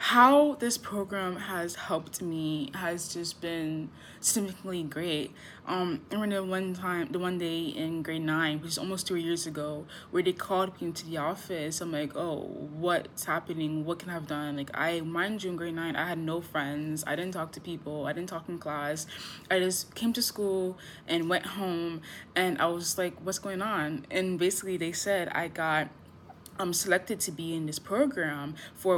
how this program has helped me has just been significantly great. I remember the one day in grade 9, which is almost 3 years ago, where they called me into the office. I'm like, oh, what's happening? What can I have done? Like, mind you, in grade 9, I had no friends. I didn't talk to people. I didn't talk in class. I just came to school and went home, and I was like, what's going on? And basically, they said I got selected to be in this program for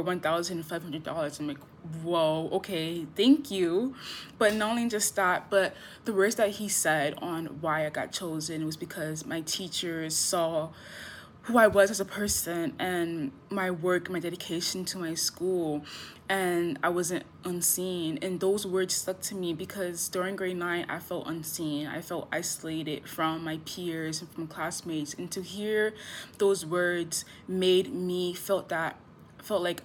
$1,500. I'm like, whoa, okay, thank you. But not only just that, but the words that he said on why I got chosen was because my teachers saw who I was as a person and my work, my dedication to my school, and I wasn't unseen. And those words stuck to me because during grade 9, I felt unseen. I felt isolated from my peers and from classmates. And to hear those words made me felt like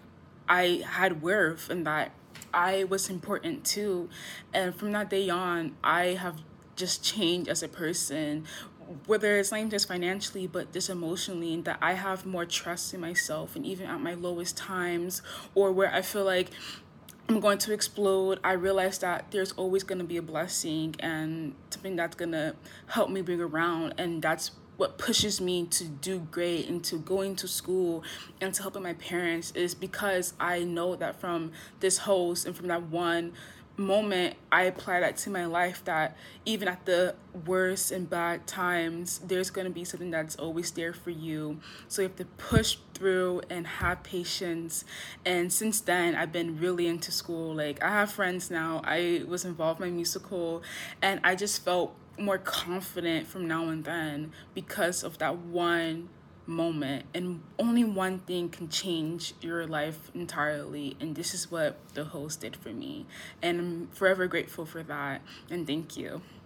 I had worth and that I was important too. And from that day on, I have just changed as a person, whether it's not even just financially, but just emotionally, and that I have more trust in myself. And even at my lowest times, or where I feel like I'm going to explode, I realize that there's always going to be a blessing and something that's going to help me bring around. And that's what pushes me to do great and to going to school and to helping my parents, is because I know that from this host and from that one moment, I apply that to my life, that even at the worst and bad times, there's going to be something that's always there for you. So you have to push through and have patience. And since then, I've been really into school. Like, I have friends now. I was involved in my musical, and I just felt more confident from now and then because of that one moment. And only one thing can change your life entirely, and this is what the host did for me, and I'm forever grateful for that. And thank you.